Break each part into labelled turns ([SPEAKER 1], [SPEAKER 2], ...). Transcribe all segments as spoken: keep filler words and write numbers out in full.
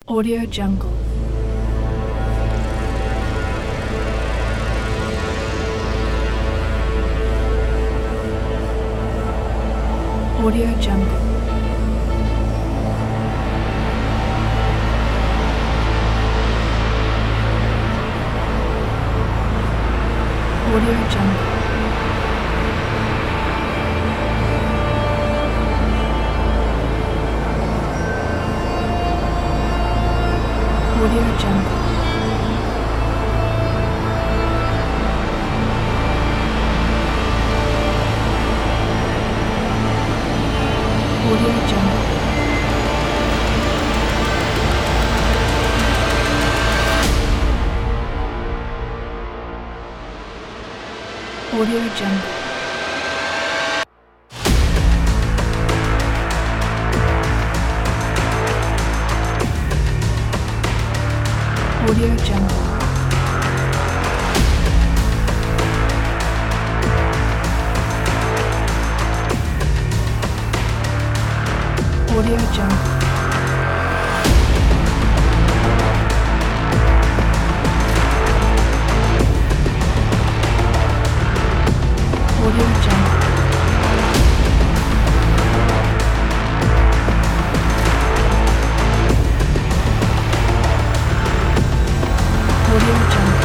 [SPEAKER 1] Audio Jungle. Audio Jungle. Audio Jungle. Audio Jungle. Audio Jungle. Audio Jungle. Audio Jungle. Audio Jungle. Audio Jungle. Audio Jungle.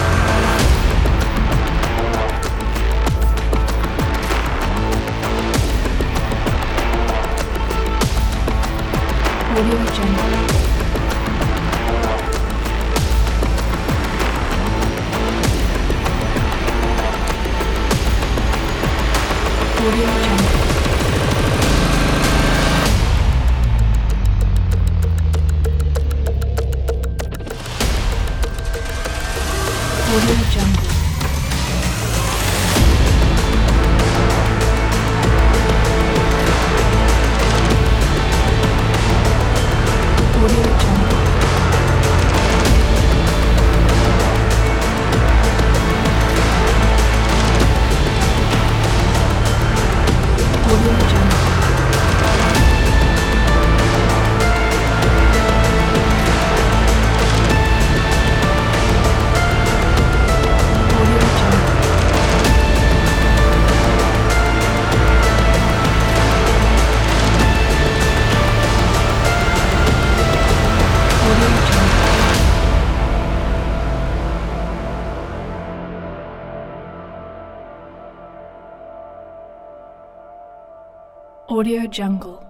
[SPEAKER 1] Audio Jungle. Audio Jungle. Audio Jungle. Audio Jungle. Audio Jungle. Audio Jungle. Audio Jungle. Audio Jungle.